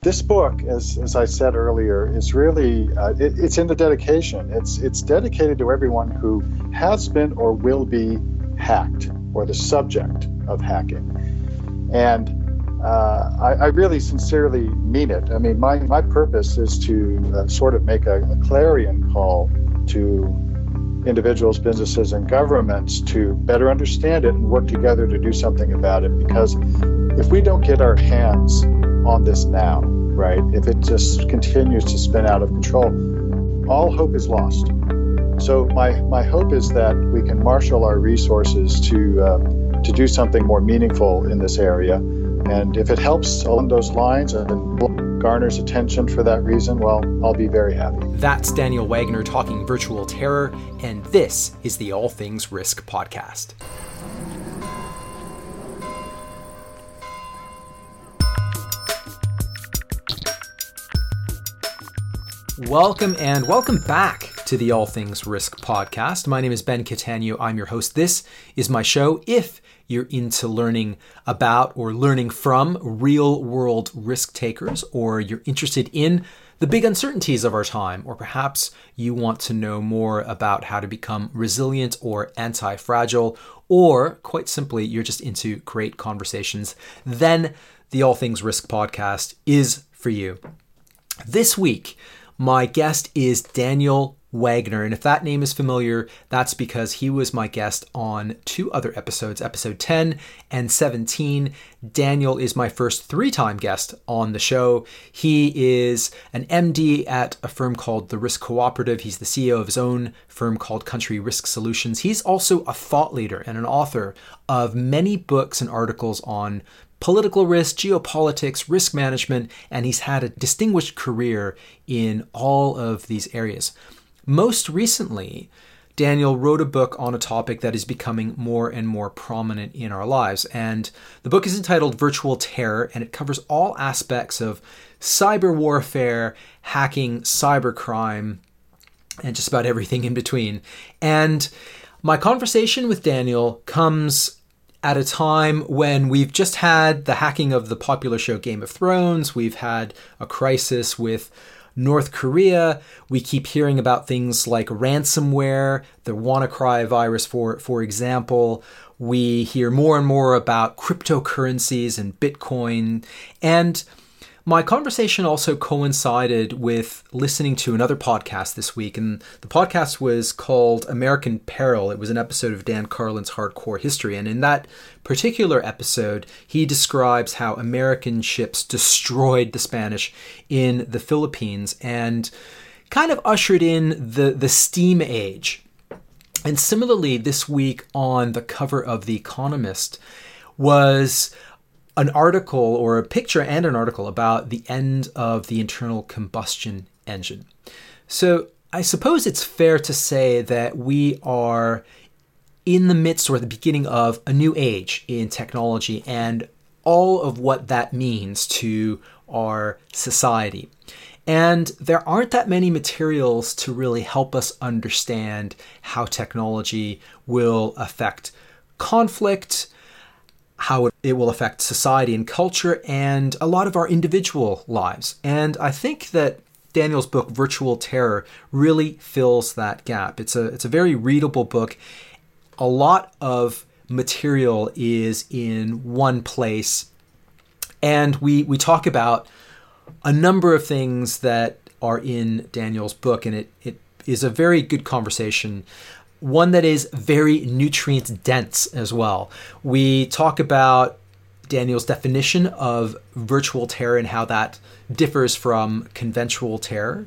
This book, as I said earlier, is really, it's in the dedication. It's dedicated to everyone who has been or will be hacked or the subject of hacking. And I really sincerely mean it. I mean, my purpose is to sort of make a clarion call to individuals, businesses, and governments to better understand it and work together to do something about it. Because if we don't get our hands on this now, right, if it just continues to spin out of control, all hope is lost. So my hope is that we can marshal our resources to do something more meaningful in this area. And if it helps along those lines and garners attention for that reason, well, I'll be very happy. That's Daniel Wagner talking virtual terror, and this is the All Things Risk podcast. Welcome and welcome back to the All Things Risk podcast. My name is Ben Catania. I'm your host. This is my show. If you're into learning about or learning from real world risk takers, or you're interested in the big uncertainties of our time, or perhaps you want to know more about how to become resilient or anti-fragile, or quite simply, you're just into great conversations, then the All Things Risk podcast is for you. This week, my guest is Daniel Wagner, and if that name is familiar, that's because he was my guest on two other episodes, episode 10 and 17. Daniel is my first three-time guest on the show. He is an MD at a firm called The Risk Cooperative. He's the CEO of his own firm called Country Risk Solutions. He's also a thought leader and an author of many books and articles on political risk, geopolitics, risk management, and he's had a distinguished career in all of these areas. Most recently, Daniel wrote a book on a topic that is becoming more and more prominent in our lives. And the book is entitled Virtual Terror, and it covers all aspects of cyber warfare, hacking, cybercrime, and just about everything in between. And my conversation with Daniel comes at a time when we've just had the hacking of the popular show Game of Thrones. We've had a crisis with North Korea. We keep hearing about things like ransomware, the WannaCry virus, for example. We hear more and more about cryptocurrencies and Bitcoin. And my conversation also coincided with listening to another podcast this week, and the podcast was called American Peril. It was an episode of Dan Carlin's Hardcore History, and in that particular episode, he describes how American ships destroyed the Spanish in the Philippines and kind of ushered in the steam age. And similarly, this week on the cover of The Economist was an article or a picture and an article about the end of the internal combustion engine. So I suppose it's fair to say that we are in the midst or the beginning of a new age in technology and all of what that means to our society. And there aren't that many materials to really help us understand how technology will affect conflict, how it will affect society and culture, and a lot of our individual lives. And I think that Daniel's book, Virtual Terror, really fills that gap. It's a very readable book. A lot of material is in one place. And we talk about a number of things that are in Daniel's book, and it is a very good conversation. One that is very nutrient dense as well. We talk about Daniel's definition of virtual terror and how that differs from conventional terror.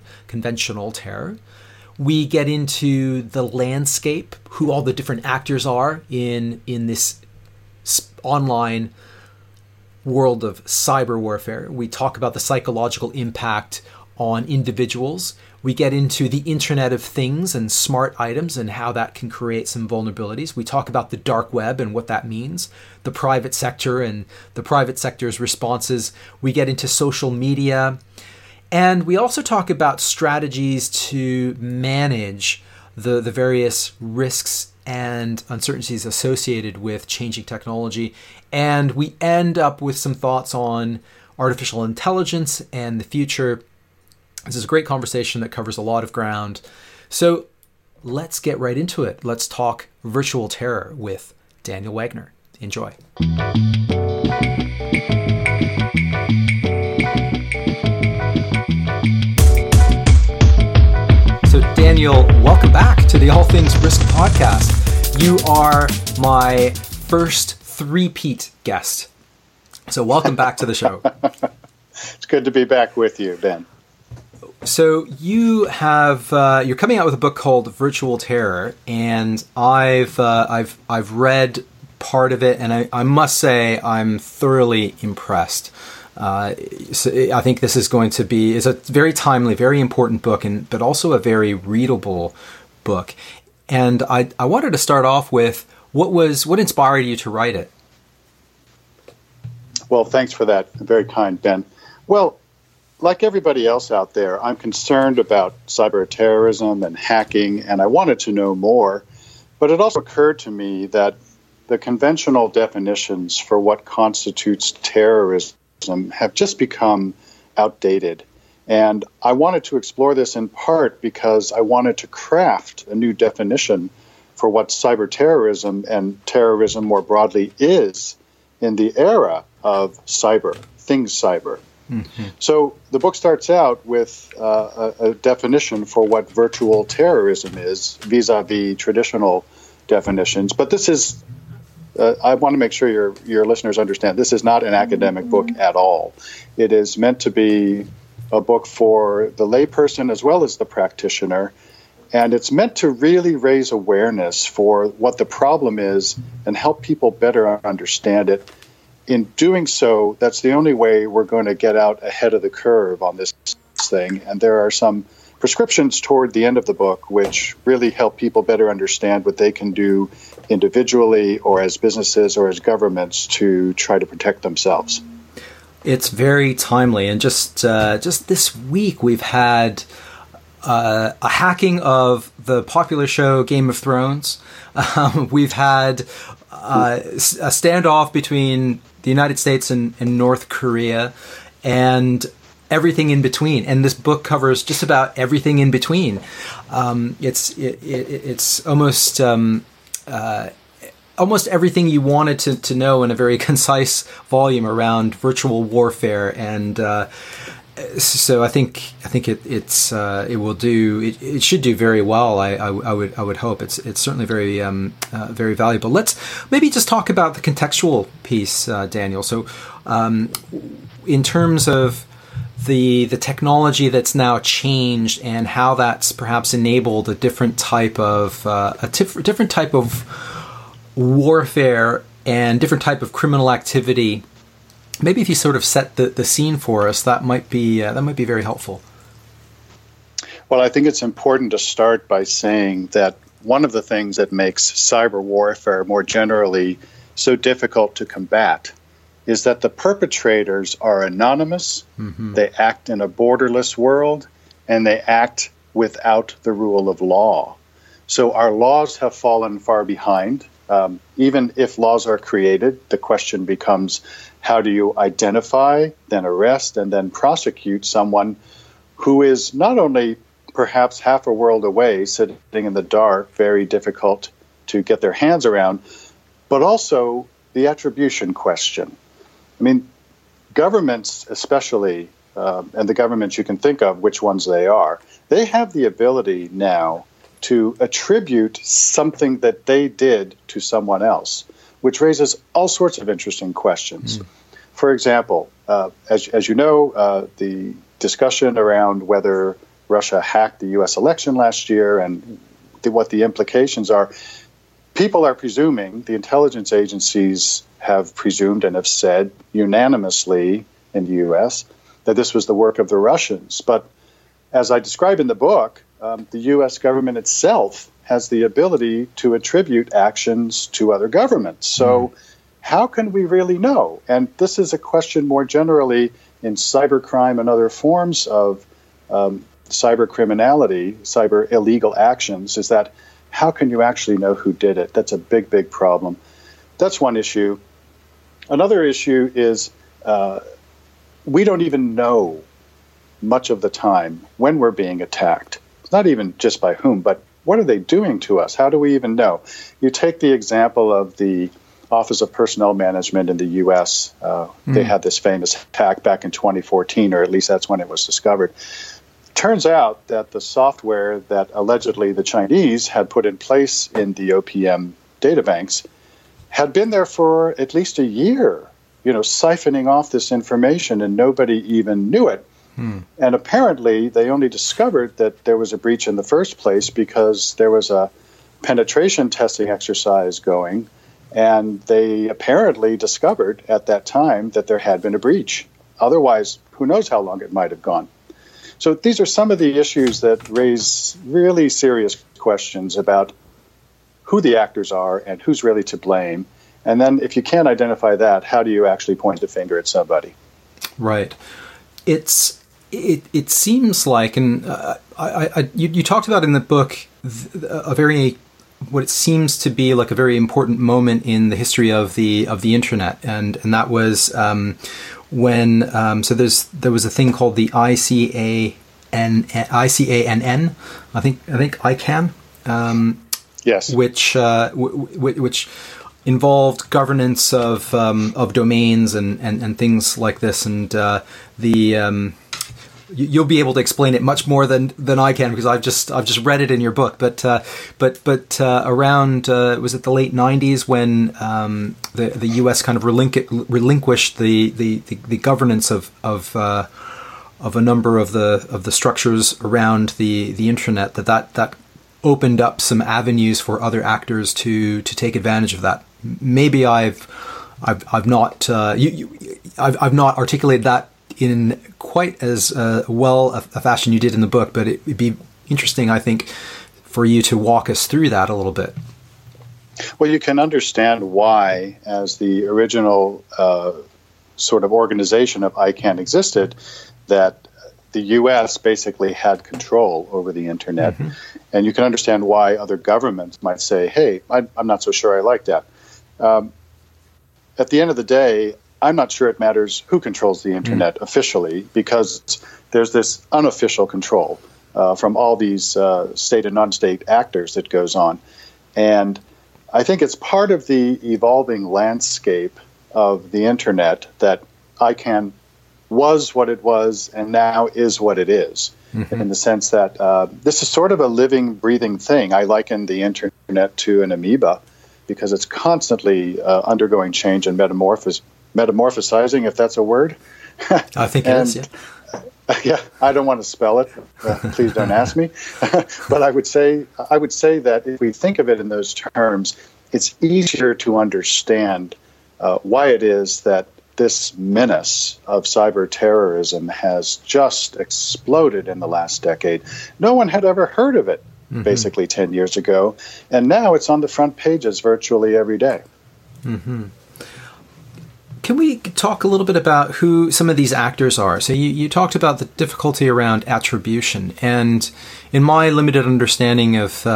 We get into the landscape, who all the different actors are in this online world of cyber warfare. We talk about the psychological impact on individuals. We get into the Internet of Things and smart items and how that can create some vulnerabilities. We talk about the dark web and what that means, the private sector and the private sector's responses. We get into social media. And we also talk about strategies to manage the various risks and uncertainties associated with changing technology. And we end up with some thoughts on artificial intelligence and the future. This is a great conversation that covers a lot of ground. So let's get right into it. Let's talk virtual terror with Daniel Wagner. Enjoy. So Daniel, welcome back to the All Things Risk podcast. You are my first three-peat guest. So welcome back to the show. It's good to be back with you, Ben. So you have you're coming out with a book called Virtual Terror, and I've read part of it, and I must say I'm thoroughly impressed. So I think this is going to be a very timely, very important book, but also a very readable book. And I wanted to start off with what inspired you to write it. Well, thanks for that. Very kind, Ben. Well, like everybody else out there, I'm concerned about cyber terrorism and hacking, and I wanted to know more. But it also occurred to me that the conventional definitions for what constitutes terrorism have just become outdated. And I wanted to explore this in part because I wanted to craft a new definition for what cyber terrorism and terrorism more broadly is in the era of cyber, things cyber. Mm-hmm. So the book starts out with a definition for what virtual terrorism is vis-a-vis traditional definitions. But this is, I want to make sure your listeners understand, this is not an academic book at all. It is meant to be a book for the layperson as well as the practitioner. And it's meant to really raise awareness for what the problem is and help people better understand it. In doing so, that's the only way we're going to get out ahead of the curve on this thing. And there are some prescriptions toward the end of the book which really help people better understand what they can do individually or as businesses or as governments to try to protect themselves. It's very timely. And just this week, we've had a hacking of the popular show Game of Thrones. We've had a standoff between the United States and North Korea, and everything in between. And this book covers just about everything in between. It's almost everything you wanted to know in a very concise volume around virtual warfare. And so I think it should do very well. I would hope it's certainly very very valuable. Let's maybe just talk about the contextual piece, Daniel. So in terms of the technology that's now changed and how that's perhaps enabled a different type of warfare and different type of criminal activity. Maybe if you sort of set the scene for us, that might be very helpful. Well, I think it's important to start by saying that one of the things that makes cyber warfare more generally so difficult to combat is that the perpetrators are anonymous, mm-hmm. They act in a borderless world, and they act without the rule of law. So our laws have fallen far behind. Even if laws are created, the question becomes, how do you identify, then arrest, and then prosecute someone who is not only perhaps half a world away, sitting in the dark, very difficult to get their hands around, but also the attribution question. I mean, governments especially, and the governments you can think of, which ones they are, they have the ability now to attribute something that they did to someone else, which raises all sorts of interesting questions. Mm. For example, as you know, the discussion around whether Russia hacked the U.S. election last year and what the implications are, people are presuming, the intelligence agencies have presumed and have said unanimously in the U.S. that this was the work of the Russians. But as I describe in the book, the U.S. government itself has the ability to attribute actions to other governments. So how can we really know? And this is a question more generally in cybercrime and other forms of cyber criminality, cyber illegal actions, is that how can you actually know who did it? That's a big, big problem. That's one issue. Another issue is we don't even know much of the time when we're being attacked. It's not even just by whom, but what are they doing to us? How do we even know? You take the example of the Office of Personnel Management in the U.S. They had this famous hack back in 2014, or at least that's when it was discovered. Turns out that the software that allegedly the Chinese had put in place in the OPM databanks had been there for at least a year, siphoning off this information, and nobody even knew it. And apparently they only discovered that there was a breach in the first place because there was a penetration testing exercise going, and they apparently discovered at that time that there had been a breach. Otherwise, who knows how long it might have gone. So these are some of the issues that raise really serious questions about who the actors are and who's really to blame. And then if you can't identify that, how do you actually point the finger at somebody? Right. It seems like, and you talked about in the book what it seems to be like a very important moment in the history of the internet, and that was when there was a thing called the ICANN. I think ICANN. Yes. Which involved governance of domains and things like this, and you'll be able to explain it much more than I can, because I've just read it in your book. But around was it the late 90s when the U.S. kind of relinquished the governance of a number of the structures around the internet, that opened up some avenues for other actors to take advantage of that. Maybe I've not articulated that in quite as well a fashion you did in the book, but it'd be interesting, I think, for you to walk us through that a little bit. Well, you can understand why, as the original sort of organization of ICANN existed, that the U.S. basically had control over the internet. Mm-hmm. And you can understand why other governments might say, hey, I'm not so sure I like that. At the end of the day, I'm not sure it matters who controls the internet officially, because there's this unofficial control from all these state and non-state actors that goes on. And I think it's part of the evolving landscape of the internet that ICANN was what it was and now is what it is, in the sense that this is sort of a living, breathing thing. I liken the internet to an amoeba because it's constantly undergoing change and metamorphosizing, if that's a word. I think it is, yeah. Yeah, I don't want to spell it. Please don't ask me. But I would say that if we think of it in those terms, it's easier to understand why it is that this menace of cyber terrorism has just exploded in the last decade. No one had ever heard of it, basically 10 years ago, and now it's on the front pages virtually every day. Mm-hmm. Can we talk a little bit about who some of these actors are? So you talked about the difficulty around attribution, and in my limited understanding of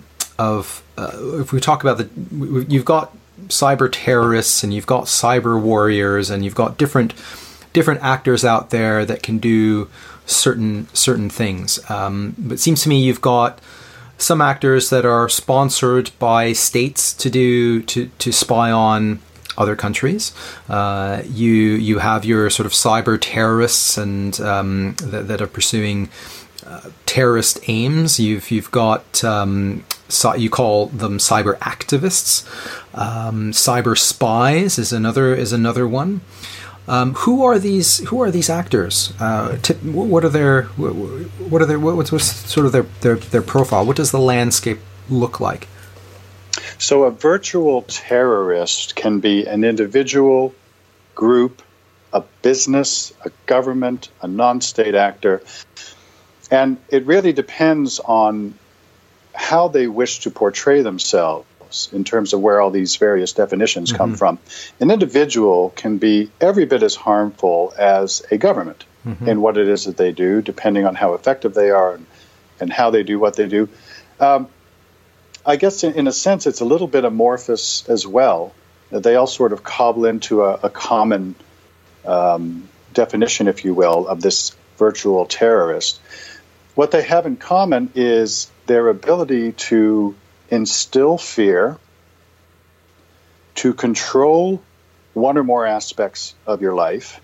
if we talk about you've got cyber terrorists and you've got cyber warriors and you've got different actors out there that can do certain things. But it seems to me you've got some actors that are sponsored by states to spy on other countries. You have your sort of cyber terrorists and that are pursuing terrorist aims. You've got you call them cyber activists. Cyber spies is another one. Who are these actors? What's sort of their profile? What does the landscape look like? So a virtual terrorist can be an individual, group, a business, a government, a non-state actor. And it really depends on how they wish to portray themselves in terms of where all these various definitions come from. An individual can be every bit as harmful as a government in what it is that they do, depending on how effective they are and how they do what they do. I guess in a sense it's a little bit amorphous as well. They all sort of cobble into a common definition, if you will, of this virtual terrorist. What they have in common is their ability to instill fear, to control one or more aspects of your life,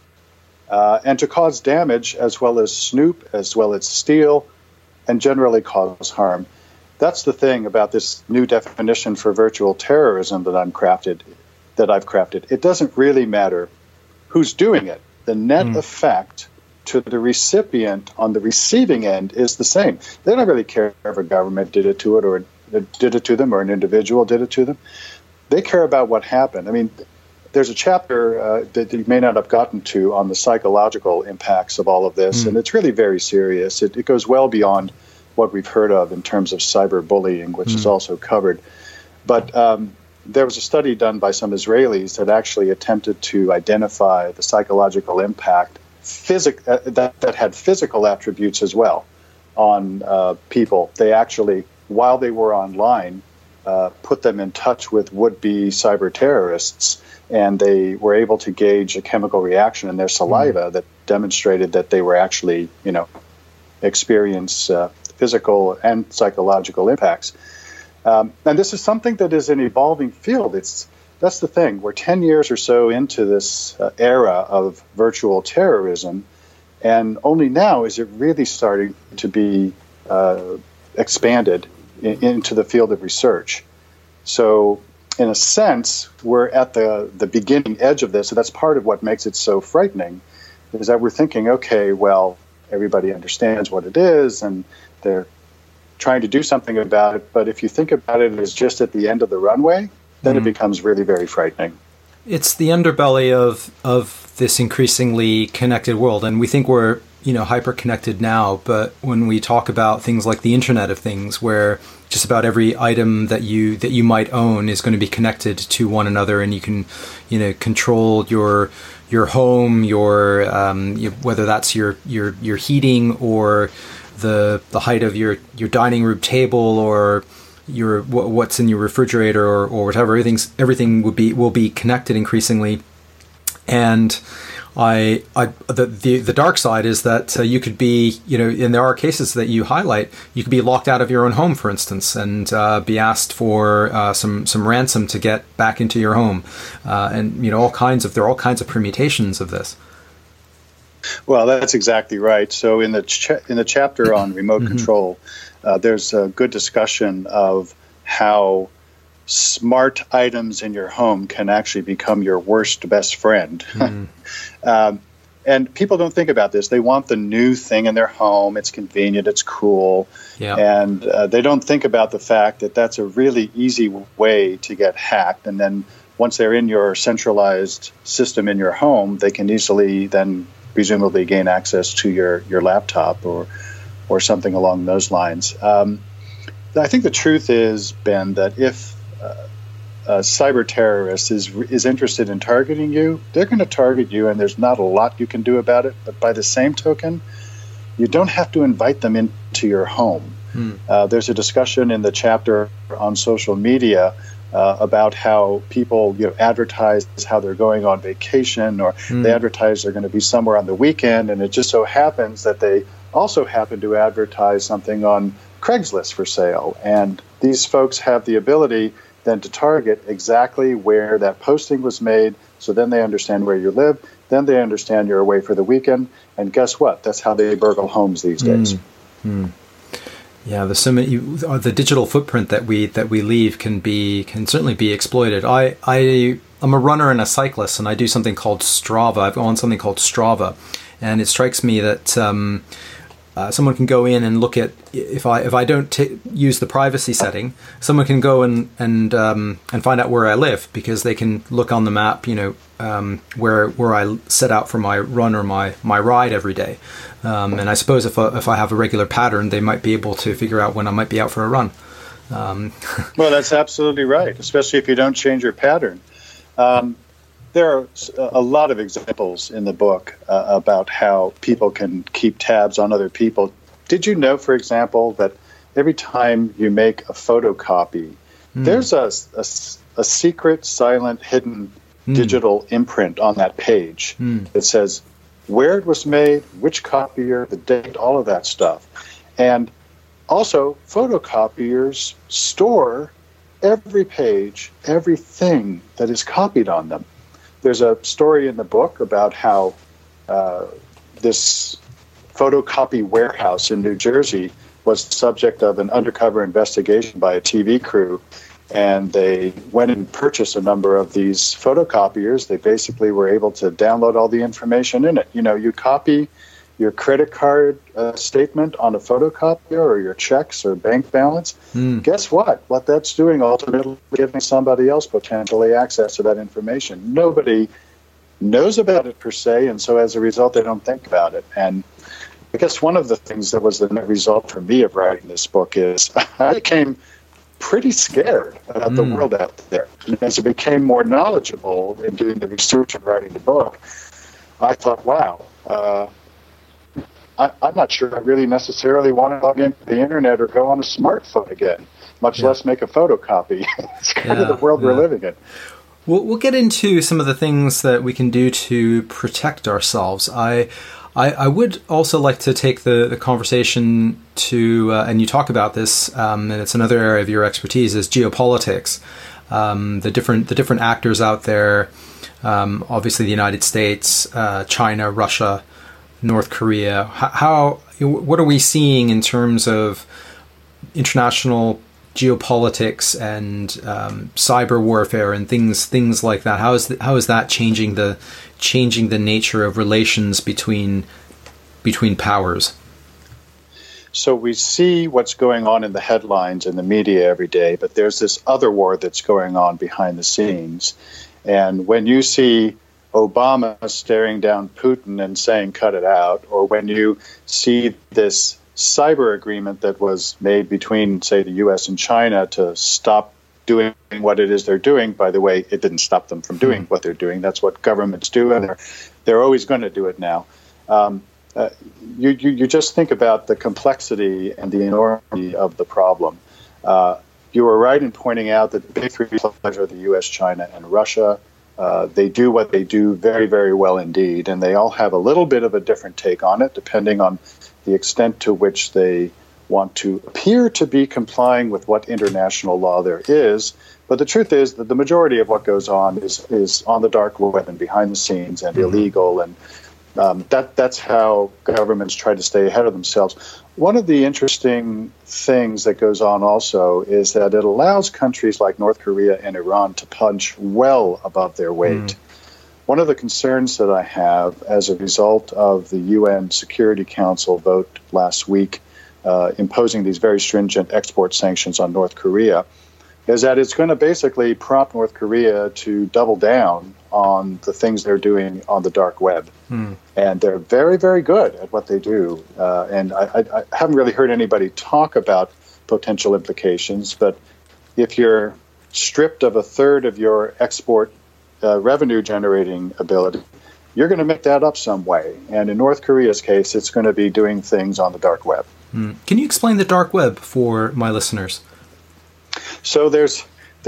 and to cause damage as well as snoop, as well as steal, and generally cause harm. That's the thing about this new definition for virtual terrorism that I've crafted. It doesn't really matter who's doing it. The net effect to the recipient on the receiving end is the same. They don't really care if a government did it to them or an individual did it to them. They care about what happened. I mean, there's a chapter that you may not have gotten to on the psychological impacts of all of this, and it's really very serious. It goes well beyond what we've heard of in terms of cyberbullying, which is also covered. But there was a study done by some Israelis that actually attempted to identify the psychological impact that had physical attributes as well on people. They actually, while they were online, put them in touch with would-be cyber terrorists, and they were able to gauge a chemical reaction in their saliva that demonstrated that they were actually, experience physical and psychological impacts. And this is something that is an evolving field. That's the thing. We're 10 years or so into this era of virtual terrorism, and only now is it really starting to be expanded into the field of research. So in a sense, we're at the beginning edge of this, and that's part of what makes it so frightening, is that we're thinking, okay, well, everybody understands what it is, and they're trying to do something about it, but if you think about it as just at the end of the runway, then it becomes really very frightening. It's the underbelly of this increasingly connected world, and we think we're hyper-connected now, but when we talk about things like the Internet of Things, where just about every item that you might own is going to be connected to one another, and you can control your home, your whether that's your heating or the height of your dining room table or what's in your refrigerator or whatever. Everything will be connected increasingly, and the dark side is that you could be, and there are cases that you highlight, you could be locked out of your own home, for instance, and be asked for some ransom to get back into your home, and there are all kinds of permutations of this. Well, that's exactly right. So in the chapter on remote control, there's a good discussion of how smart items in your home can actually become your worst best friend. And people don't think about this. They want the new thing in their home. It's convenient. It's cool. Yeah. And they don't think about the fact that that's a really easy way to get hacked. And then once they're in your centralized system in your home, they can easily then presumably gain access to your laptop or something along those lines. I think the truth is, Ben, that if a cyber terrorist is interested in targeting you, they're going to target you, and there's not a lot you can do about it. But by the same token, you don't have to invite them into your home. There's a discussion in the chapter on social media about how people advertise how they're going on vacation, or they advertise they're going to be somewhere on the weekend, and it just so happens that they also happen to advertise something on Craigslist for sale. And these folks have the ability then to target exactly where that posting was made, so then they understand where you live, then they understand you're away for the weekend, and guess what? That's how they burgle homes these days. Yeah, the digital footprint that we leave can certainly be exploited. I'm a runner and a cyclist, and I do something called Strava. I've on something called Strava, and it strikes me that someone can go in and look at, if I don't use the privacy setting, someone can go and find out where I live, because they can look on the map, where I set out for my run or my ride every day. And I suppose if I have a regular pattern, they might be able to figure out when I might be out for a run. Well, that's absolutely right, especially if you don't change your pattern. There are a lot of examples in the book about how people can keep tabs on other people. Did you know, for example, that every time you make a photocopy, there's a secret, silent, hidden digital imprint on that page that says where it was made, which copier, the date, all of that stuff. And also, photocopiers store every page, everything that is copied on them. There's a story in the book about how this photocopy warehouse in New Jersey was the subject of an undercover investigation by a TV crew. And they went and purchased a number of these photocopiers. They basically were able to download all the information in it. You know, you copy your credit card statement on a photocopier, or your checks or bank balance. Guess what? What that's doing ultimately giving somebody else potentially access to that information. Nobody knows about it per se, and so as a result, they don't think about it. And I guess one of the things that was the net result for me of writing this book is I became pretty scared about the world out there. And as I became more knowledgeable in doing the research and writing the book, I thought, wow, I'm not sure I really necessarily want to log into the internet or go on a smartphone again, much less make a photocopy. It's kind of the world we're living in. We'll get into some of the things that we can do to protect ourselves. I would also like to take the conversation to, and you talk about this, and it's another area of your expertise, is geopolitics. The different actors out there, obviously the United States, China, Russia, North Korea. What are we seeing in terms of international geopolitics and cyber warfare and things like that? How is that changing the nature of relations between powers? So we see what's going on in the headlines in the media every day, but there's this other war that's going on behind the scenes. And when you see Obama staring down Putin and saying, cut it out, or when you see this cyber agreement that was made between, say, the U.S. and China to stop doing what it is they're doing. By the way, it didn't stop them from doing what they're doing. That's what governments do, and they're always going to do it now. You just think about the complexity and the enormity of the problem. You were right in pointing out that the big three players are the U.S., China, and Russia. They do what they do very, very well indeed, and they all have a little bit of a different take on it, depending on the extent to which they want to appear to be complying with what international law there is. But the truth is that the majority of what goes on is on the dark web and behind the scenes and illegal, and that's how governments try to stay ahead of themselves. One of the interesting things that goes on also is that it allows countries like North Korea and Iran to punch well above their weight. One of the concerns that I have as a result of the UN Security Council vote last week imposing these very stringent export sanctions on North Korea is that it's going to basically prompt North Korea to double down on the things they're doing on the dark web. And they're very, very good at what they do. And I haven't really heard anybody talk about potential implications, but if you're stripped of a third of your export revenue generating ability, you're going to make that up some way. And in North Korea's case, it's going to be doing things on the dark web. Can you explain the dark web for my listeners? So there's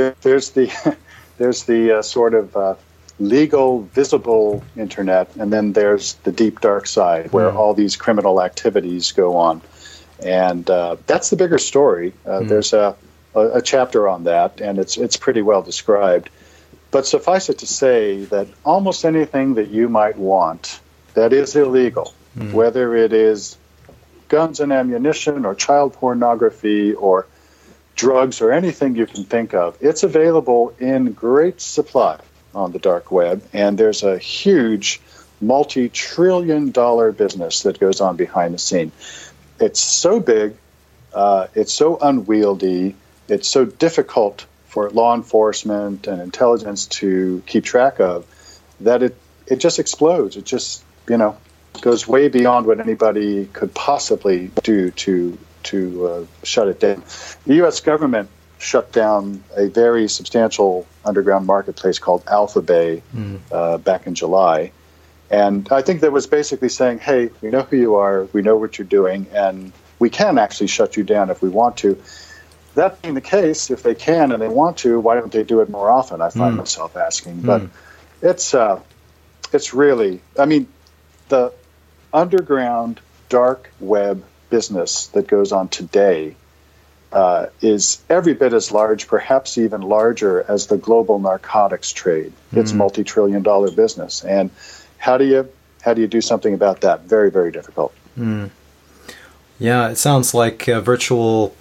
the sort of legal, visible internet, and then there's the deep dark side where all these criminal activities go on. And that's the bigger story. There's a chapter on that, and it's pretty well described. But suffice it to say that almost anything that you might want that is illegal, whether it is guns and ammunition or child pornography or drugs or anything you can think of, it's available in great supply on the dark web. And there's a huge multi-trillion-dollar business that goes on behind the scene. It's so big, it's so unwieldy, it's so difficult for law enforcement and intelligence to keep track of, that it just explodes. It just, goes way beyond what anybody could possibly do to shut it down. The U.S. government shut down a very substantial underground marketplace called Alphabay back in July. And I think that was basically saying, hey, we know who you are, we know what you're doing, and we can actually shut you down if we want to. That being the case, if they can and they want to, why don't they do it more often? I find myself asking. But it's really, the underground dark web business that goes on today is every bit as large, perhaps even larger, as the global narcotics trade. It's a multi-trillion-dollar business. And how do you do something about that? Very, very difficult. Yeah, it sounds like a virtual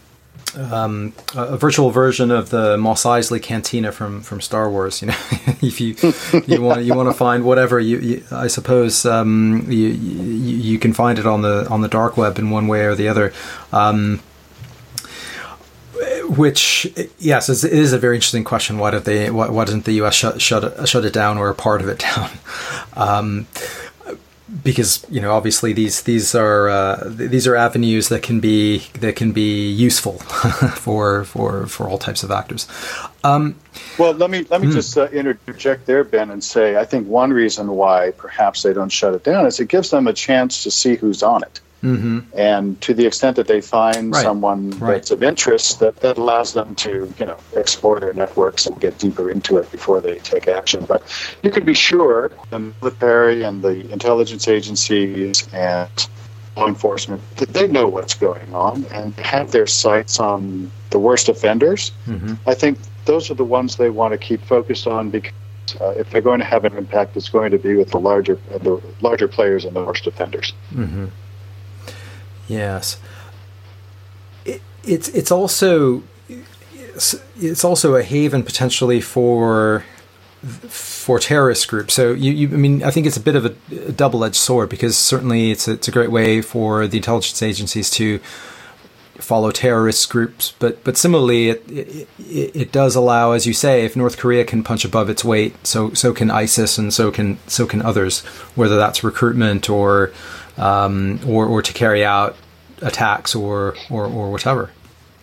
version of the Mos Eisley Cantina from Star Wars. You know, if you want to find whatever, I suppose you can find it on the dark web in one way or the other. Which, yes, it is a very interesting question. Why didn't the U.S. shut it down or a part of it down? Because, you know, obviously these are avenues that can be useful for all types of actors. Well, let me just interject there, Ben, and say I think one reason why perhaps they don't shut it down is it gives them a chance to see who's on it. And to the extent that they find someone that's of interest, that allows them to, you know, explore their networks and get deeper into it before they take action. But you can be sure the military and the intelligence agencies and law enforcement, they know what's going on and have their sights on the worst offenders. I think those are the ones they want to keep focused on, because if they're going to have an impact, it's going to be with the larger players and the worst offenders. Yes, it's also a haven potentially for terrorist groups. So I mean, I think it's a bit of a double-edged sword, because certainly it's a great way for the intelligence agencies to follow terrorist groups, but similarly it does allow, as you say, if North Korea can punch above its weight, so can ISIS, and so can others, whether that's recruitment or to carry out attacks or whatever.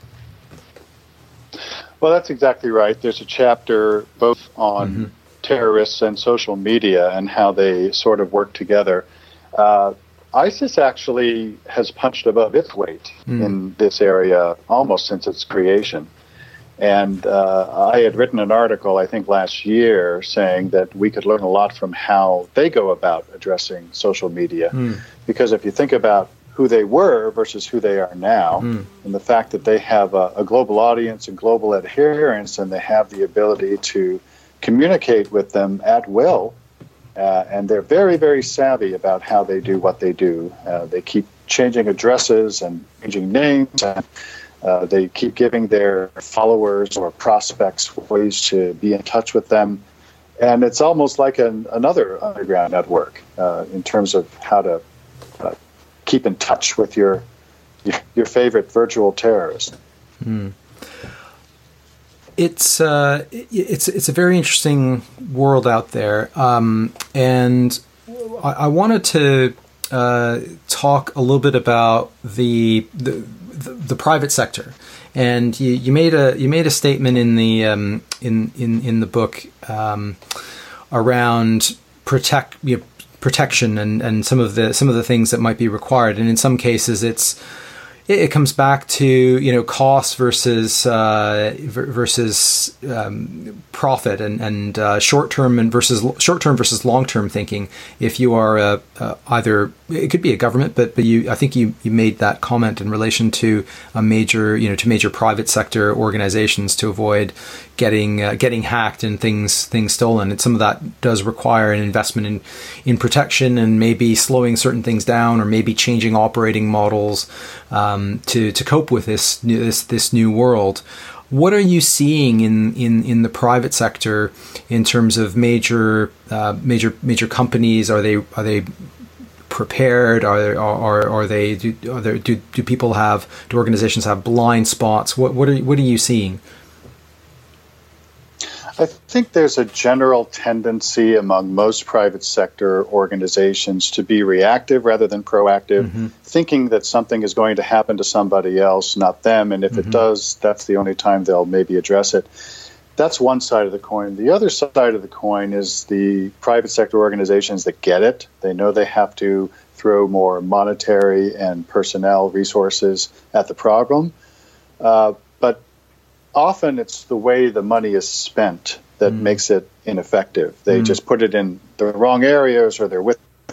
Well, that's exactly right. There's a chapter both on terrorists and social media and how they sort of work together. ISIS actually has punched above its weight in this area almost since its creation. And I had written an article, I think last year, saying that we could learn a lot from how they go about addressing social media. Because if you think about who they were versus who they are now, and the fact that they have a global audience and global adherence, and they have the ability to communicate with them at will, and they're very, very savvy about how they do what they do. They keep changing addresses and changing names, and they keep giving their followers or prospects ways to be in touch with them. And it's almost like another underground network in terms of how to keep in touch with your favorite virtual terrorist. It's a very interesting world out there, and I wanted to talk a little bit about the private sector. And you made a statement in the book around protection and some of the things that might be required, and in some cases it comes back to, you know, cost versus profit and short term versus long term thinking. If you are either, it could be a government, but I think you made that comment in relation to major private sector organizations to avoid getting hacked and things stolen. And some of that does require an investment in protection, and maybe slowing certain things down, or maybe changing operating models to cope with this new world. What are you seeing in the private sector in terms of major companies? Are they prepared? Do organizations have blind spots? What are you seeing? I think there's a general tendency among most private sector organizations to be reactive rather than proactive, thinking that something is going to happen to somebody else, not them, and if it does, that's the only time they'll maybe address it. That's one side of the coin. The other side of the coin is the private sector organizations that get it. They know they have to throw more monetary and personnel resources at the problem, but often it's the way the money is spent that makes it ineffective. They just put it in the wrong areas, or they're with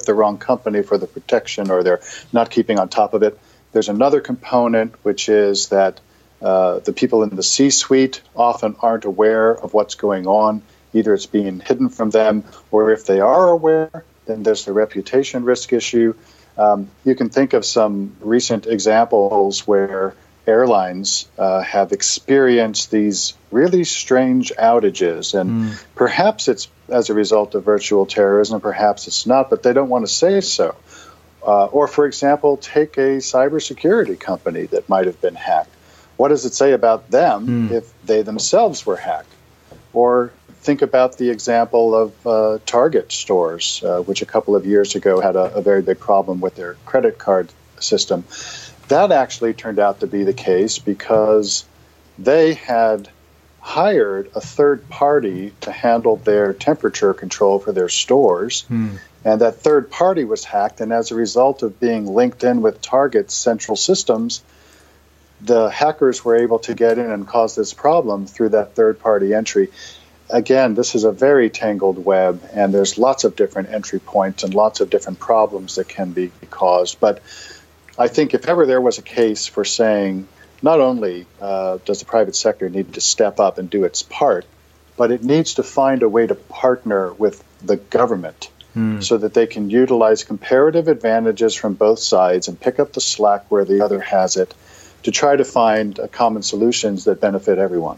with the wrong company for the protection, or they're not keeping on top of it. There's another component, which is that the people in the C-suite often aren't aware of what's going on. Either it's being hidden from them, or if they are aware, then there's the reputation risk issue. You can think of some recent examples where airlines have experienced these really strange outages, and perhaps it's as a result of virtual terrorism, perhaps it's not, but they don't want to say so. Or, for example, take a cybersecurity company that might have been hacked. What does it say about them if they themselves were hacked? Or think about the example of Target stores, which a couple of years ago had a very big problem with their credit card system. That actually turned out to be the case because they had hired a third party to handle their temperature control for their stores. And that third party was hacked, and as a result of being linked in with Target's central systems, the hackers were able to get in and cause this problem through that third-party entry. Again, this is a very tangled web, and there's lots of different entry points and lots of different problems that can be caused. But I think if ever there was a case for saying not only does the private sector need to step up and do its part, but it needs to find a way to partner with the government so that they can utilize comparative advantages from both sides and pick up the slack where the other has it, to try to find common solutions that benefit everyone.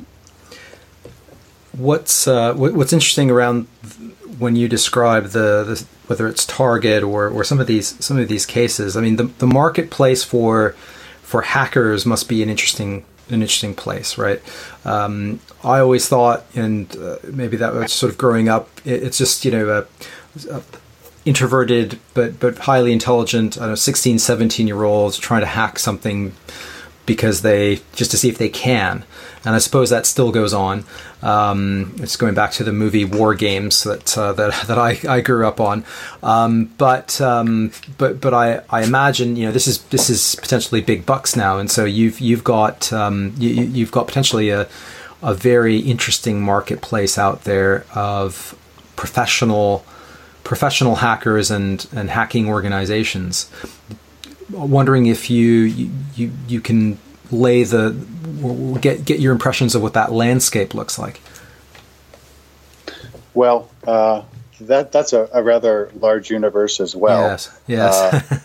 What's interesting around when you describe the whether it's Target or some of these cases, I mean the marketplace for hackers must be an interesting place, right? I always thought, and maybe that was sort of growing up, it's just introverted but highly intelligent 16, 17-year-olds trying to hack something because just to see if they can. And I suppose that still goes on. It's going back to the movie War Games that I grew up on. But I imagine this is potentially big bucks now, and so you've got you've got potentially a very interesting marketplace out there of professional hackers and hacking organizations. Wondering if you can lay get your impressions of what that landscape looks like. Well, that's a rather large universe as well. Yes.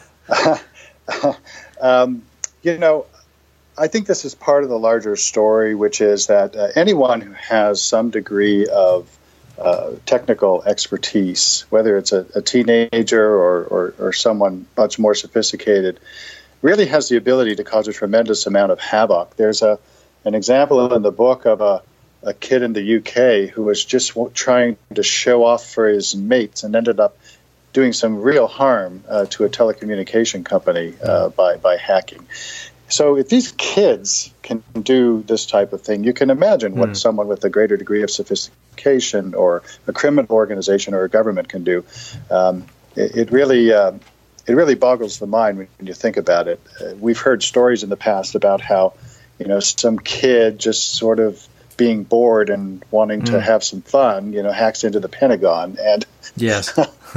I think this is part of the larger story, which is that anyone who has some degree of technical expertise, whether it's a teenager or someone much more sophisticated, really has the ability to cause a tremendous amount of havoc. There's an example in the book of a kid in the UK who was just trying to show off for his mates and ended up doing some real harm to a telecommunication company by hacking. So if these kids can do this type of thing, you can imagine what someone with a greater degree of sophistication or a criminal organization or a government can do. It really boggles the mind when you think about it. We've heard stories in the past about how, some kid just sort of being bored and wanting to have some fun, hacks into the Pentagon. And yes,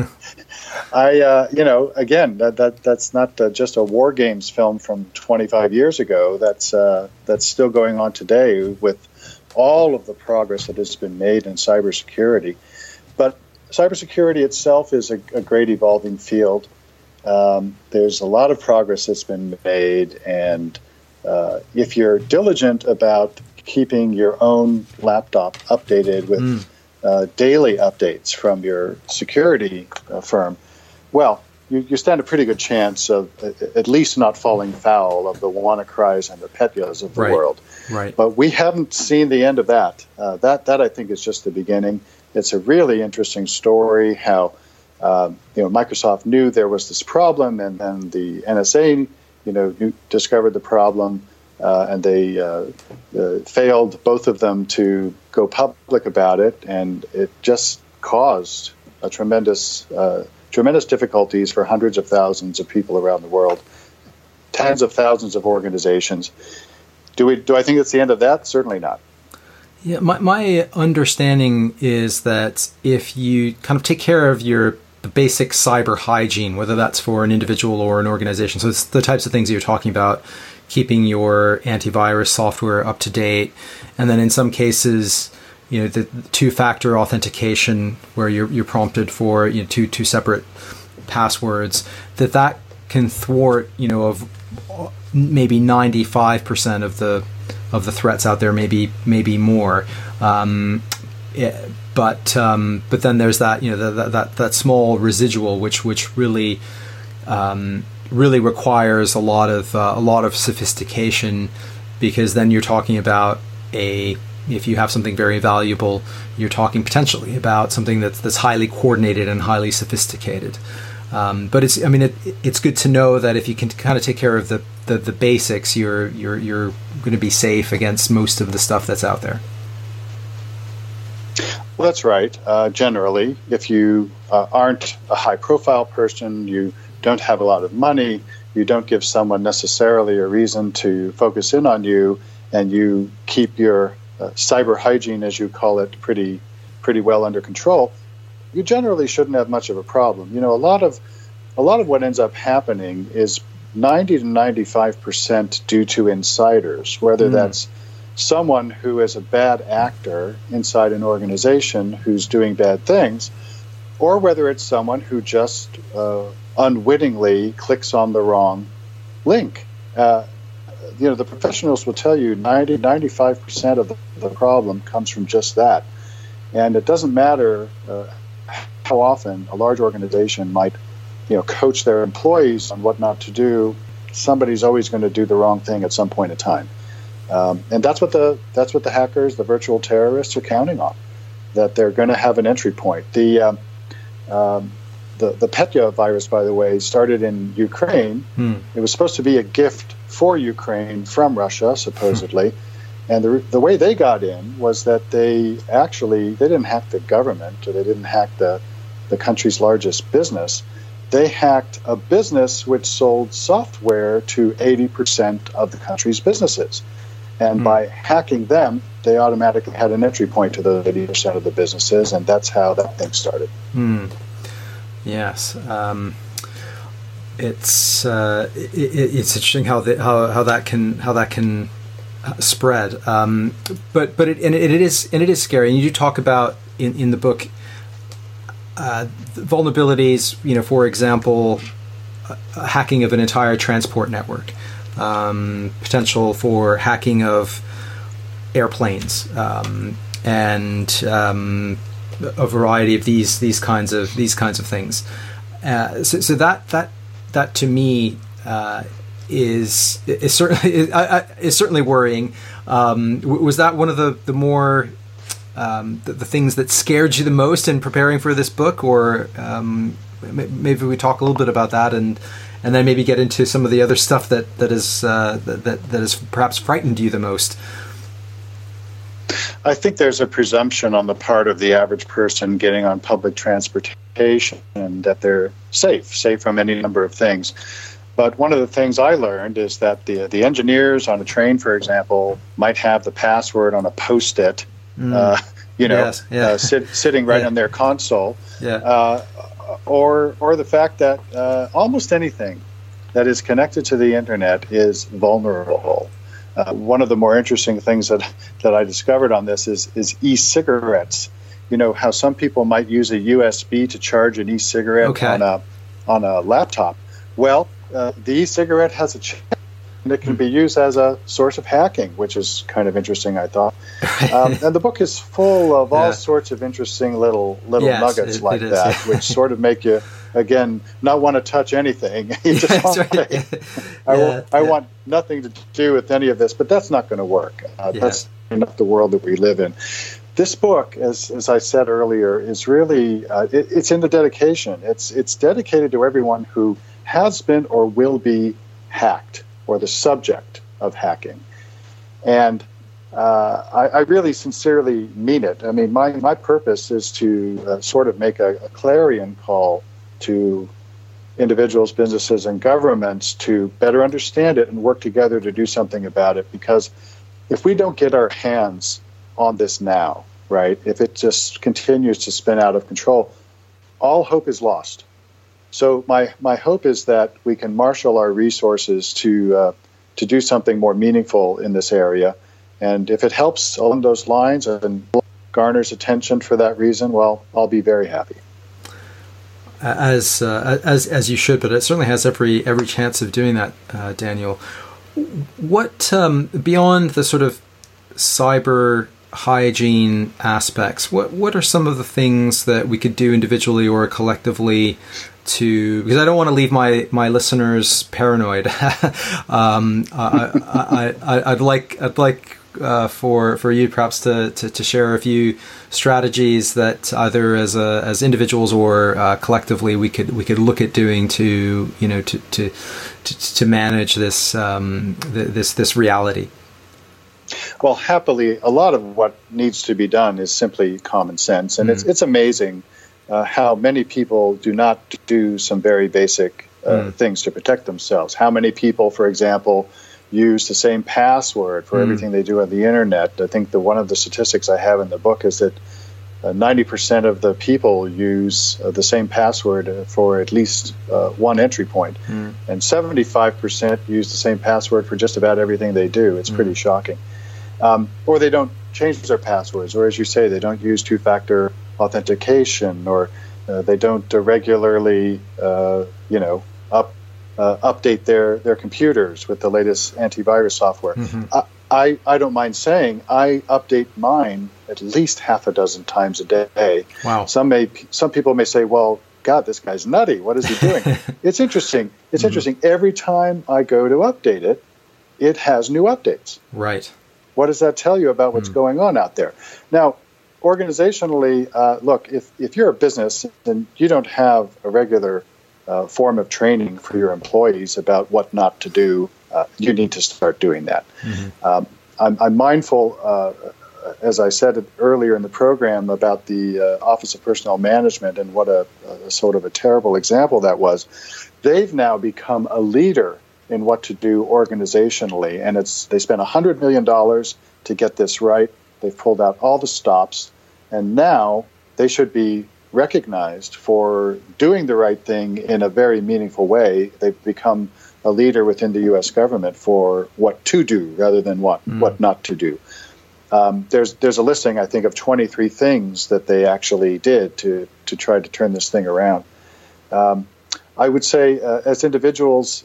again, that's not just a War Games film from 25 years ago. That's still going on today with all of the progress that has been made in cybersecurity. But cybersecurity itself is a great evolving field. There's a lot of progress that's been made, and if you're diligent about keeping your own laptop updated with daily updates from your security firm, well, you stand a pretty good chance of at least not falling foul of the WannaCrys and the Petyas of the world. Right. But we haven't seen the end of that. That I think is just the beginning. It's a really interesting story how Microsoft knew there was this problem, and then the NSA discovered the problem, and they failed, both of them, to go public about it, and it just caused a tremendous difficulties for hundreds of thousands of people around the world, tens of thousands of organizations. Do I think it's the end of that? Certainly not. Yeah, my understanding is that if you kind of take care of your the basic cyber hygiene, whether that's for an individual or an organization. So it's the types of things you're talking about, keeping your antivirus software up to date, and then in some cases, the two-factor authentication where you're prompted for two separate passwords, that can thwart of maybe 95% of the threats out there, maybe more. But then there's that that small residual which really requires a lot of sophistication, because then you're talking about if you have something very valuable, you're talking potentially about something that's highly coordinated and highly sophisticated. But it's good to know that if you can kind of take care of the basics, you're going to be safe against most of the stuff that's out there. Well, that's right. Generally, if you aren't a high-profile person, you don't have a lot of money, you don't give someone necessarily a reason to focus in on you, and you keep your cyber hygiene, as you call it, pretty well under control, you generally shouldn't have much of a problem. A lot of what ends up happening is 90 to 95% due to insiders, whether that's someone who is a bad actor inside an organization who's doing bad things, or whether it's someone who just unwittingly clicks on the wrong link. The professionals will tell you 95% of the problem comes from just that. And it doesn't matter how often a large organization might coach their employees on what not to do. Somebody's always going to do the wrong thing at some point in time. And that's what the hackers, the virtual terrorists, are counting on, that they're going to have an entry point. The Petya virus, by the way, started in Ukraine. It was supposed to be a gift for Ukraine from Russia, supposedly. And the way they got in was that they didn't hack the government, or they didn't hack the country's largest business. They hacked a business which sold software to 80% of the country's businesses. And by hacking them, they automatically had an entry point to the 80% of the businesses, and that's how that thing started. Yes, it's interesting how that can spread. But it is scary, and you do talk about in the book vulnerabilities. For example, hacking of an entire transport network. Potential for hacking of airplanes, and a variety of these kinds of things. So that to me is certainly worrying. Was that one of the more the things that scared you the most in preparing for this book, or maybe we talk a little bit about that and then maybe get into some of the other stuff that has perhaps frightened you the most? I think there's a presumption on the part of the average person getting on public transportation that they're safe from any number of things. But one of the things I learned is that the engineers on a train, for example, might have the password on a Post-it, sitting right on their console. Or the fact that almost anything that is connected to the internet is vulnerable. One of the more interesting things that I discovered on this is e-cigarettes. How some people might use a USB to charge an e-cigarette on a laptop. Well, the e-cigarette has a chip, and it can be used as a source of hacking, which is kind of interesting, I thought. And the book is full of all sorts of interesting little nuggets like that, which sort of make you, again, not want to touch anything. You just want I want nothing to do with any of this, but that's not going to work. That's not the world that we live in. This book, as I said earlier, is really it's in the dedication. It's dedicated to everyone who has been or will be hacked, or the subject of hacking. And I really sincerely mean it. I mean, my purpose is to sort of make a clarion call to individuals, businesses, and governments to better understand it and work together to do something about it. Because if we don't get our hands on this now, right, if it just continues to spin out of control, all hope is lost. So my hope is that we can marshal our resources to do something more meaningful in this area. And if it helps along those lines and garners attention for that reason, well, I'll be very happy. As you should, but it certainly has every chance of doing that, Daniel. What beyond the sort of cyber hygiene aspects, what are some of the things that we could do individually or collectively to, because I don't want to leave my listeners paranoid. I'd like for you perhaps to share a few strategies that either as individuals or collectively we could look at doing to manage this this reality. Well, happily, a lot of what needs to be done is simply common sense, and it's amazing how many people do not do some very basic things to protect themselves. How many people, for example, use the same password for everything they do on the internet? I think one of the statistics I have in the book is that 90% of the people use the same password for at least one entry point, and 75% use the same password for just about everything they do. It's pretty shocking. Or they don't change their passwords, or as you say, they don't use two-factor authentication, or they don't regularly, update their computers with the latest antivirus software. I don't mind saying I update mine at least half a dozen times a day. Wow. Some people may say, well, God, this guy's nutty. What is he doing? It's interesting. It's interesting. Every time I go to update it, it has new updates. Right. What does that tell you about what's going on out there? Now, organizationally, look, if you're a business and you don't have a regular form of training for your employees about what not to do, you need to start doing that. I'm mindful, as I said earlier in the program, about the Office of Personnel Management and what a sort of a terrible example that was. They've now become a leader in what to do organizationally, and they spent $100 million to get this right. They've pulled out all the stops, and now they should be recognized for doing the right thing in a very meaningful way. They've become a leader within the U.S. government for what to do rather than what not to do. There's a listing, I think, of 23 things that they actually did to try to turn this thing around. I would say, as individuals,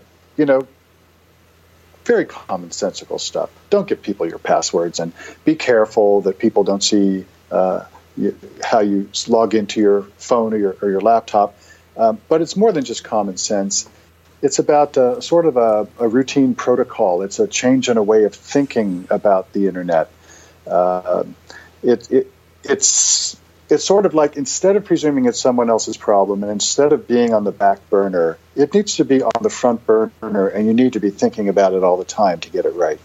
very commonsensical stuff. Don't give people your passwords, and be careful that people don't see how you log into your phone or your laptop. But it's more than just common sense. It's about sort of a routine protocol. It's a change in a way of thinking about the internet. It's sort of like, instead of presuming it's someone else's problem and instead of being on the back burner, it needs to be on the front burner, and you need to be thinking about it all the time to get it right.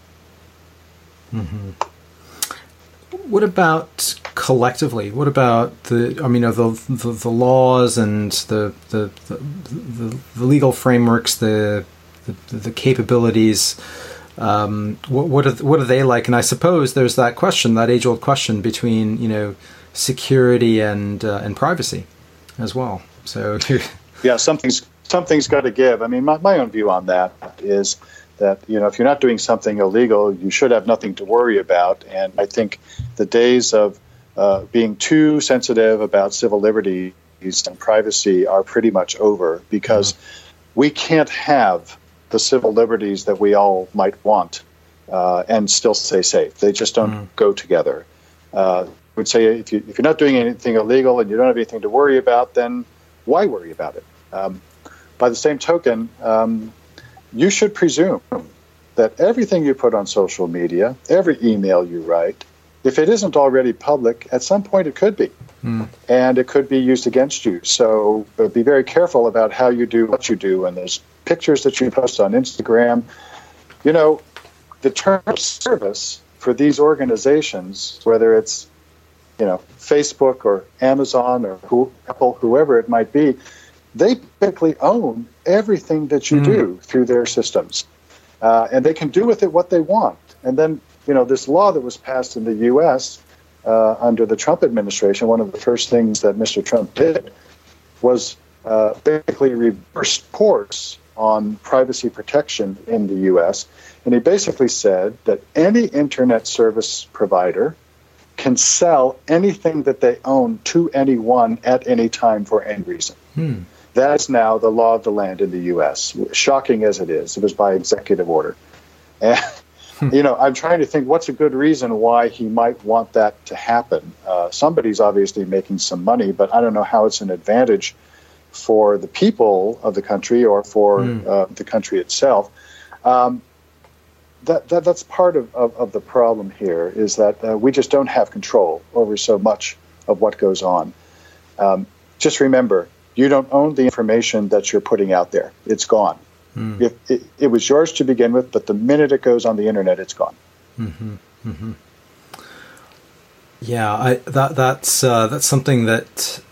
What about collectively? What about the laws and the legal frameworks, the capabilities? What are they like? And I suppose there's that question, that age-old question between security and privacy as well. So yeah, something's got to give. I mean, my own view on that is that if you're not doing something illegal, you should have nothing to worry about. And I think the days of being too sensitive about civil liberties and privacy are pretty much over, because we can't have the civil liberties that we all might want and still stay safe. They just don't go together. I would say if you're not doing anything illegal and you don't have anything to worry about, then why worry about it? By the same token, you should presume that everything you put on social media, every email you write, if it isn't already public, at some point it could be. And it could be used against you. So be very careful about how you do what you do. And there's pictures that you post on Instagram. The term of service for these organizations, whether it's Facebook or Amazon or Apple, whoever it might be, they typically own everything that you do through their systems. And they can do with it what they want. And then, this law that was passed in the U.S. Under the Trump administration, one of the first things that Mr. Trump did was basically reversed course on privacy protection in the U.S., and he basically said that any internet service provider can sell anything that they own to anyone at any time for any reason. That is now the law of the land in the U.S., shocking as it is. It was by executive order. And, I'm trying to think what's a good reason why he might want that to happen. Somebody's obviously making some money, but I don't know how it's an advantage for the people of the country or for the country itself. That's part of the problem here, is that we just don't have control over so much of what goes on. Just remember, you don't own the information that you're putting out there. It's gone. It was yours to begin with, but the minute it goes on the internet, it's gone. Yeah, that's something that's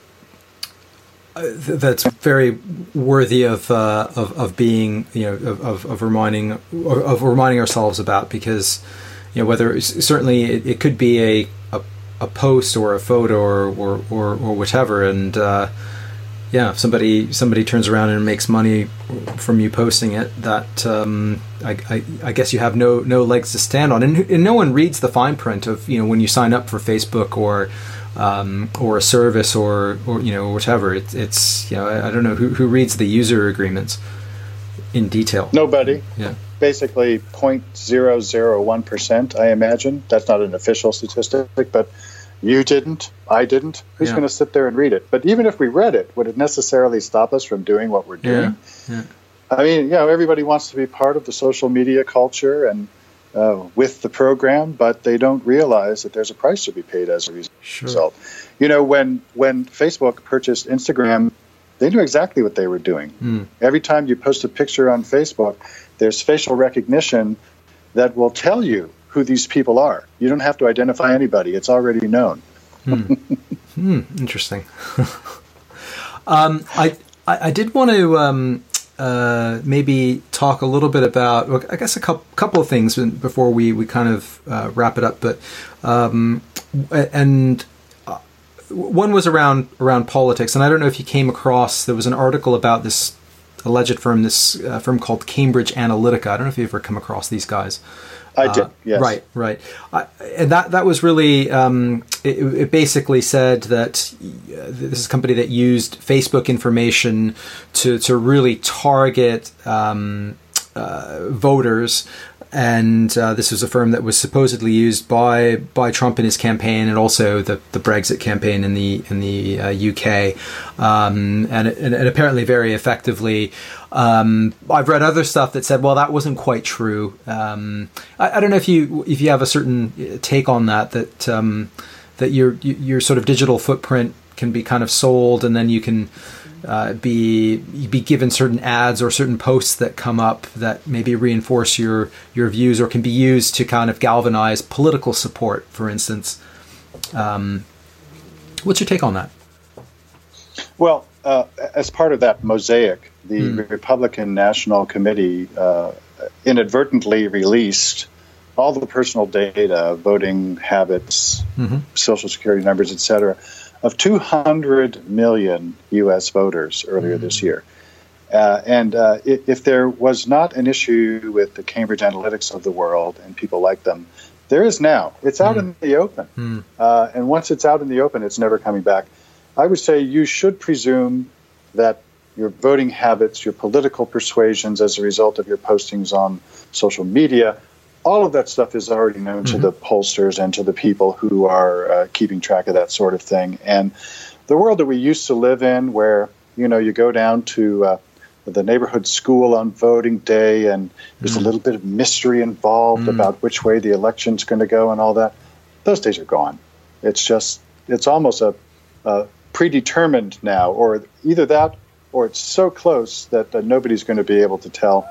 very worthy of being, of reminding ourselves about, because whether certainly it could be a post or a photo or whatever, and if somebody turns around and makes money from you posting it, that I guess you have no legs to stand on, and no one reads the fine print of when you sign up for Facebook or a service or whatever. It's I don't know who reads the user agreements in detail. Nobody. Yeah. Basically 0.001%, I imagine. That's not an official statistic, but you didn't, I didn't. Who's going to sit there and read it? But even if we read it, would it necessarily stop us from doing what we're doing? Yeah. I mean, everybody wants to be part of the social media culture and with the program, but they don't realize that there's a price to be paid as a result. Sure. When Facebook purchased Instagram, they knew exactly what they were doing. Every time you post a picture on Facebook, there's facial recognition that will tell you who these people are. You don't have to identify anybody. It's already known. Interesting. I did want to maybe talk a little bit about, I guess, a couple of things before we kind of wrap it up. But one was around politics, and I don't know if you came across. There was an article about this alleged firm, firm called Cambridge Analytica. I don't know if you've ever come across these guys. I did, yes. Right. And that was really, it basically said that this is a company that used Facebook information to really target voters. And this was a firm that was supposedly used by Trump in his campaign, and also the Brexit campaign in the UK, and apparently very effectively. I've read other stuff that said, well, that wasn't quite true. I don't know if you have a certain take on that your sort of digital footprint can be kind of sold, and then you can be given certain ads or certain posts that come up that maybe reinforce your views, or can be used to kind of galvanize political support, for instance. What's your take on that? Well, as part of that mosaic, the Republican National Committee inadvertently released all the personal data, voting habits, Social Security numbers, etc., of 200 million U.S. voters earlier this year. And if there was not an issue with the Cambridge Analytics of the world and people like them, there is now. It's out in the open. And once it's out in the open, it's never coming back. I would say you should presume that your voting habits, your political persuasions as a result of your postings on social media, all of that stuff is already known to the pollsters and to the people who are keeping track of that sort of thing. And the world that we used to live in, where you go down to the neighborhood school on voting day, and there's a little bit of mystery involved about which way the election's going to go and all that, those days are gone. It's almost a predetermined now, or either that or it's so close that nobody's going to be able to tell.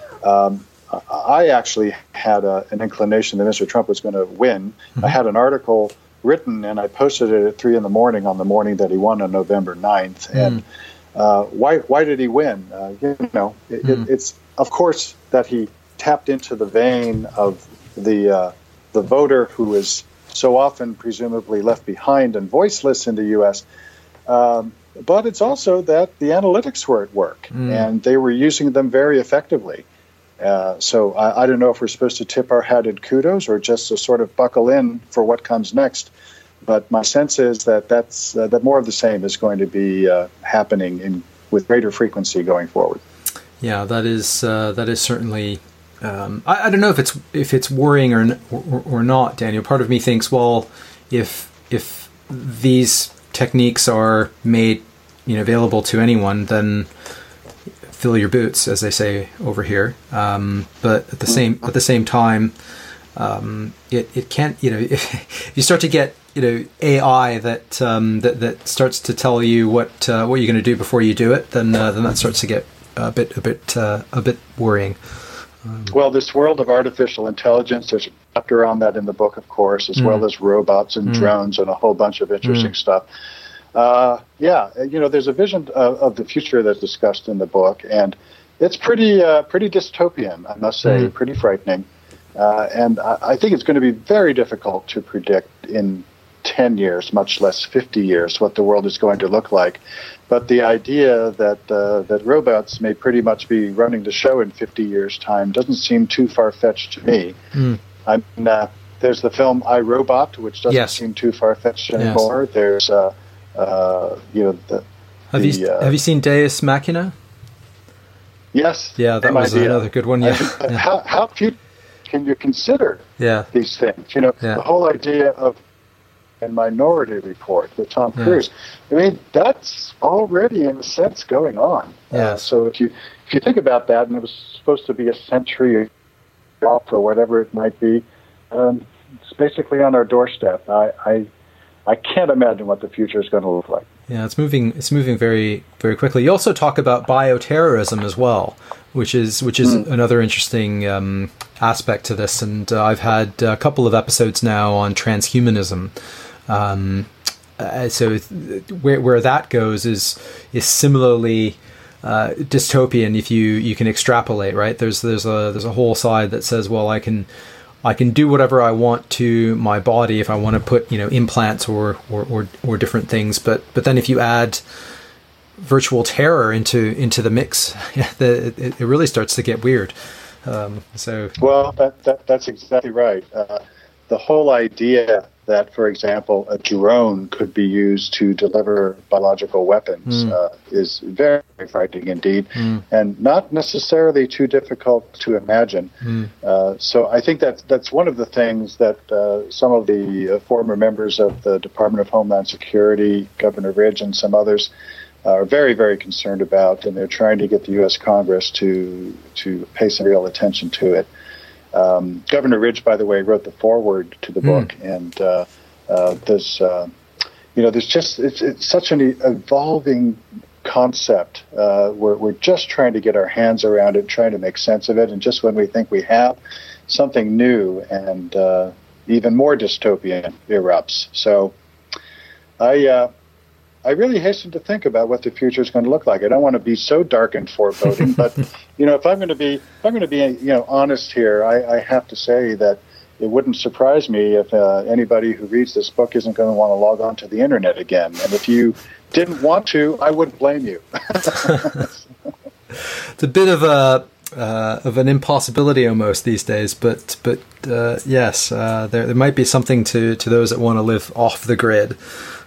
I actually had an inclination that Mr. Trump was going to win. I had an article written, and I posted it at 3 a.m. on the morning that he won on November 9th. And why did he win? It's, of course, that he tapped into the vein of the voter who is so often presumably left behind and voiceless in the U.S., but it's also that the analytics were at work, and they were using them very effectively. So I don't know if we're supposed to tip our hat in kudos or just to sort of buckle in for what comes next. But my sense is that that more of the same is going to be happening with greater frequency going forward. Yeah, that is certainly. I don't know if it's worrying or not, Daniel. Part of me thinks, well, if these techniques are made available to anyone, then fill your boots, as they say over here. But at the same time, it can't. If you start to get AI that starts to tell you what you're going to do before you do it, then that starts to get a bit worrying. Well, this world of artificial intelligence, there's a chapter on that in the book, of course, as well as robots and drones and a whole bunch of interesting stuff. There's a vision of the future that's discussed in the book, and it's pretty dystopian, I must say, pretty frightening. And I think it's going to be very difficult to predict in 10 years, much less 50 years, what the world is going to look like. But the idea that robots may pretty much be running the show in 50 years' time doesn't seem too far-fetched to me. I mean, there's the film I, Robot, which doesn't seem too far-fetched anymore. There's, Have you seen Deus Machina? Yes. Yeah, that was another good one. Yeah. How few can you consider these things? The whole idea of a Minority Report with Tom Cruise. I mean, that's already in a sense going on. So if you think about that, and it was supposed to be a century off or whatever it might be, it's basically on our doorstep. I can't imagine what the future is going to look like. Yeah, it's moving very, very quickly. You also talk about bioterrorism as well, which is another interesting aspect to this. And I've had a couple of episodes now on transhumanism. So where that goes is similarly dystopian if you can extrapolate, right? There's a whole side that says, well, I can do whatever I want to my body if I want to put implants or different things, but then if you add virtual terror into the mix, it really starts to get weird. Well, that's exactly right. The whole idea that, for example, a drone could be used to deliver biological weapons is very frightening indeed, and not necessarily too difficult to imagine. So I think that's one of the things that some of the former members of the Department of Homeland Security, Governor Ridge and some others, are very, very concerned about, and they're trying to get the U.S. Congress to pay some real attention to it. Governor Ridge, by the way, wrote the foreword to the book, and there's just it's such an evolving concept. We're just trying to get our hands around it, trying to make sense of it, and just when we think we have, something new and even more dystopian erupts. So I really hasten to think about what the future is going to look like. I don't want to be so dark and foreboding, but if I'm going to be honest here, I have to say that it wouldn't surprise me if anybody who reads this book isn't going to want to log on to the internet again. And if you didn't want to, I wouldn't blame you. It's a bit of an impossibility almost these days, but yes, there might be something to those that want to live off the grid.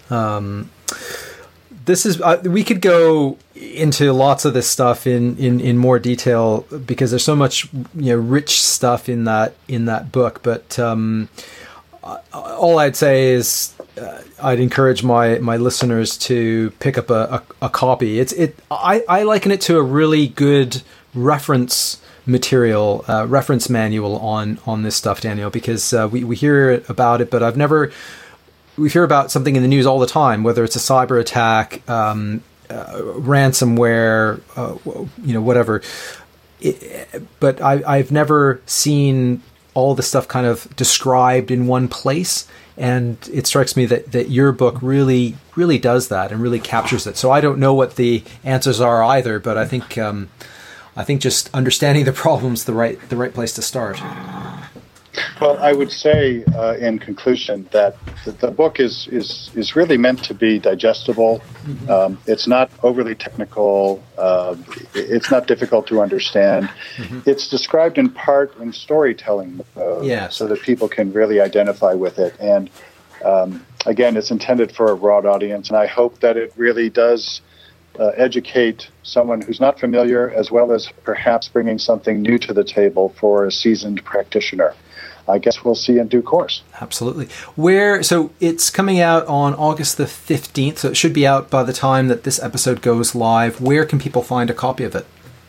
This is we could go into lots of this stuff in more detail because there's so much rich stuff in that book. But all I'd say is I'd encourage my listeners to pick up a copy. I liken it to a really good reference material, reference manual on this stuff, Daniel, because we hear about it, but we hear about something in the news all the time, whether it's a cyber attack, ransomware, whatever. But I've never seen all the stuff kind of described in one place. And it strikes me that your book really, really does that and really captures it. So I don't know what the answers are either, but I think just understanding the problem's the right place to start. Well, I would say in conclusion that the book is really meant to be digestible. Mm-hmm. It's not overly technical. It's not difficult to understand. Mm-hmm. It's described in part in storytelling Yes. so that people can really identify with it. And again, it's intended for a broad audience, and I hope that it really does educate someone who's not familiar, as well as perhaps bringing something new to the table for a seasoned practitioner. I guess we'll see in due course. Absolutely. So it's coming out on August the 15th, so it should be out by the time that this episode goes live. Where can people find a copy of it?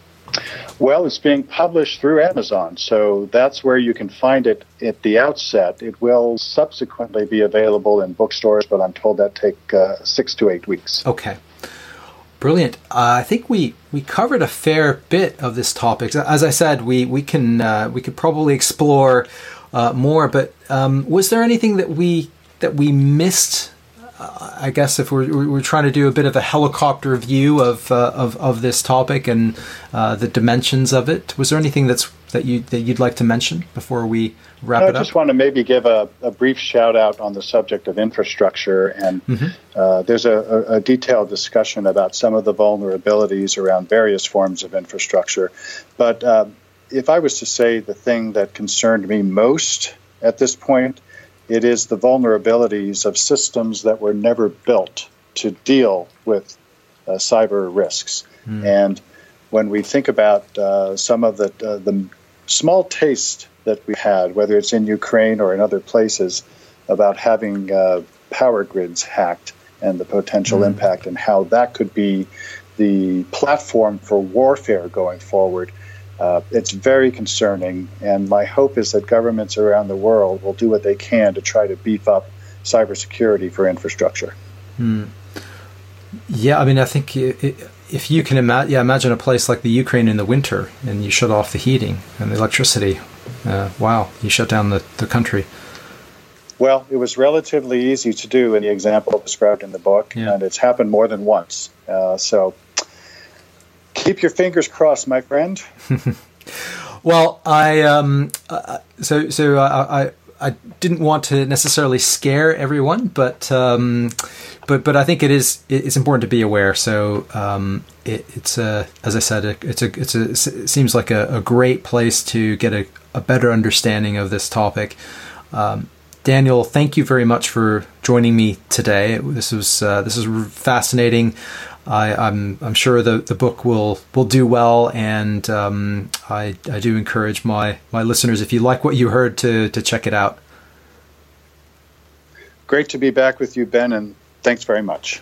Well, it's being published through Amazon, so that's where you can find it at the outset. It will subsequently be available in bookstores, but I'm told that take 6 to 8 weeks. Okay. Brilliant. I think we covered a fair bit of this topic. As I said, we could probably explore more, but was there anything that we missed? I guess if we're trying to do a bit of a helicopter view of this topic and the dimensions of it, was there anything that you'd like to mention before we wrap it up? I just want to maybe give a brief shout out on the subject of infrastructure, and there's a detailed discussion about some of the vulnerabilities around various forms of infrastructure. But if I was to say the thing that concerned me most at this point, it is the vulnerabilities of systems that were never built to deal with cyber risks. And when we think about some of the small taste that we had, whether it's in Ukraine or in other places, about having power grids hacked and the potential impact and how that could be the platform for warfare going forward, it's very concerning. And my hope is that governments around the world will do what they can to try to beef up cybersecurity for infrastructure. Yeah, I mean, I think if you can imagine a place like the Ukraine in the winter and you shut off the heating and the electricity, wow, you shut down the country. Well, it was relatively easy to do in the example described in the book, and it's happened more than once. So keep your fingers crossed, my friend. Well, I didn't want to necessarily scare everyone, but I think it's important to be aware. So it's as I said, it seems like a great place to get a better understanding of this topic. Daniel, thank you very much for joining me today. This was fascinating. I'm sure the book will do well, and I do encourage my listeners, if you like what you heard, to check it out. Great to be back with you, Ben, and thanks very much.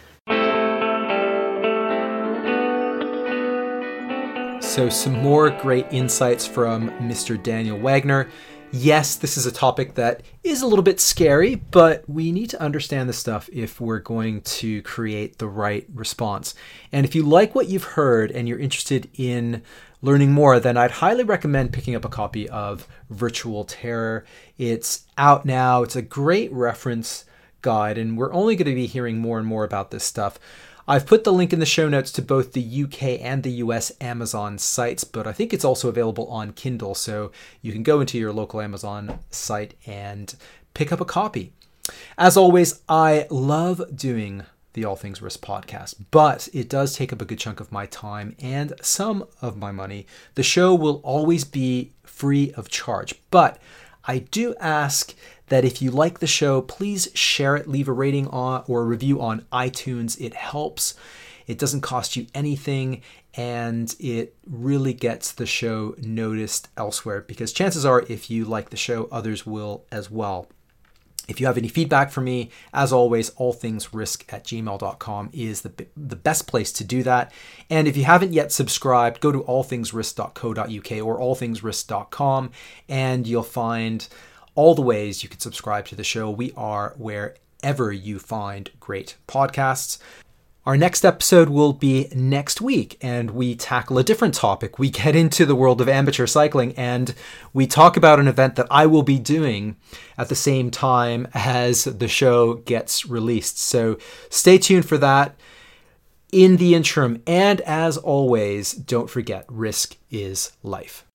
So some more great insights from Mr. Daniel Wagner. Yes, this is a topic that is a little bit scary, but we need to understand this stuff if we're going to create the right response. And if you like what you've heard and you're interested in learning more, then I'd highly recommend picking up a copy of Virtual Terror. It's out now. It's a great reference guide, and we're only going to be hearing more and more about this stuff. I've put the link in the show notes to both the UK and the US Amazon sites, but I think it's also available on Kindle, so you can go into your local Amazon site and pick up a copy. As always, I love doing the All Things Risk podcast, but it does take up a good chunk of my time and some of my money. The show will always be free of charge, but I do ask that if you like the show, please share it, leave a rating or a review on iTunes. It helps. It doesn't cost you anything, and it really gets the show noticed elsewhere, because chances are if you like the show, others will as well. If you have any feedback for me, as always, allthingsrisk@gmail.com is the best place to do that. And if you haven't yet subscribed, go to allthingsrisk.co.uk or allthingsrisk.com, and you'll find all the ways you can subscribe to the show. We are wherever you find great podcasts. Our next episode will be next week, and we tackle a different topic. We get into the world of amateur cycling, and we talk about an event that I will be doing at the same time as the show gets released. So stay tuned for that. In the interim, and as always, don't forget, risk is life.